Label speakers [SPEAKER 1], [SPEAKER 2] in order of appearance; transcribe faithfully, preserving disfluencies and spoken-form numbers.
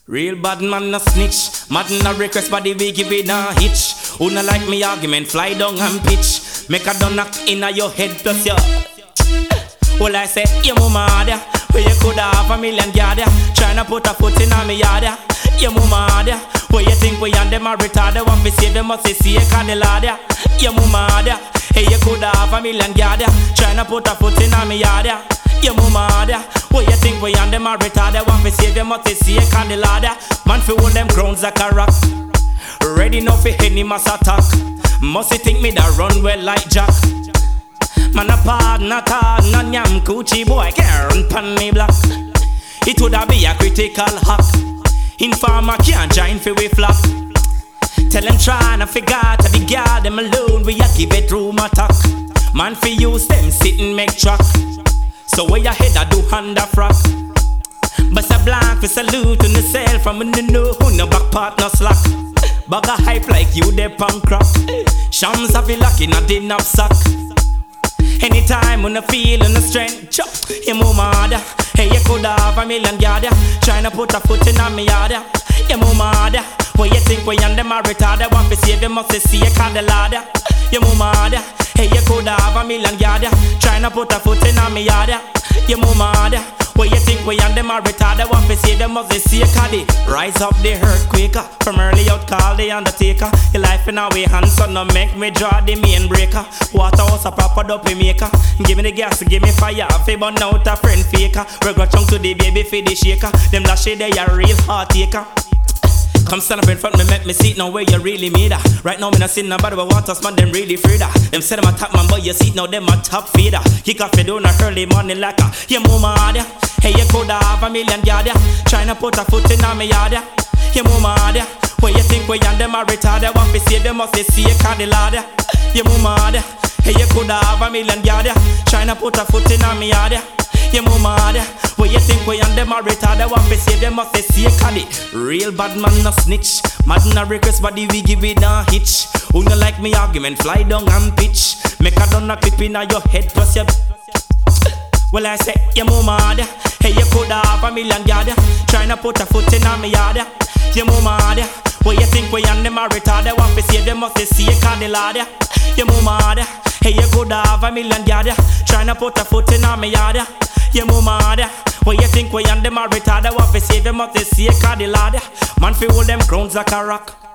[SPEAKER 1] Real bad man no snitch, mad no request body we give it a hitch. Who no like me argument, fly down and pitch. Make a done knock inna your head plus your. Well I say, your mama there, where you coulda have a million yard there. Tryna put a foot inna me yard there. Your mama there, where you think we and them are retarded. Want me save them must see a candela there. Your mama there, hey you coulda have a million yard there. Tryna put a foot inna me yard there. Your mama there, where you think we and them are retarded. Want me save them must see a candela there. Man fi hold them grounds like a rock. Ready now fi any mass attack. Must you think me da run well like Jack. Man a pard, not hard, not yam coochie boy can't run pan me block. It woulda be a critical hack. Informer can't join fi we flop. Tell them try not figure out the girl them alone. We a give it room attack. Man fi use them sit and make track. So where your head a do hand a frack. But a blank fi salute on the cell from in the know who no back part no slack. Bag a hype like you de punk crack. Shams have you lucky not the knapsack. Anytime when I feel in the strength, chop, your mama there. Hey, you coulda have a million yard there. Tryna put a foot in on me yard there. Your mama there. Where you think we and them are retarded. Want to save you must see a candela there. Your mama there. Hey, you coulda have a million yard there. Tryna put a foot in on me yard there. Your mama there. Where you think we and them are retarded. Want to save them must see a caddy. Rise up the earthquaker. From early out call the undertaker. Your life in our way hands so no make me draw the main breaker. Waterhouse a proper dopey maker. Give me the gas, give me fire. Fi burn out a friend faker. Regret chunk to the baby for the shaker. Them dash it they a real heart taker. Come stand up in front me, make me see it now where you really made her. Right now me not see nobody but want us man, them really afraid her. Them say them a top man but you see it now them a top feeder. Kick off your door in a early morning like a. Your mama there. Hey you coulda have a million yard there. Tryna put a foot in on me yard there. Your mama there. Where you think we and them are retarded. Want to save them must see a candela there. Your mama there. Hey you coulda have a million yard there. Tryna put a foot in on me yard there. Your mama there. Where you think we and them are retarded. Want to save them must see a caddy. Real bad man no snitch. Mad no request body we give it a hitch. Who no like me argument fly down and pitch. Make a done a clip in your head plus your. Well I say your mama there. Hey you coulda have a million yard there. Tryna put a foot in on me yard there. Your mama there. Where you think we and them are retarded. Want to save them must see a candela there. Your mama there. Hey you coulda have a million yard there. Tryna put a foot in on me yard there. Your mama there. Where you think we and them are retarded. Want to save them must see a candela there. Man fi hold them grounds like a rock.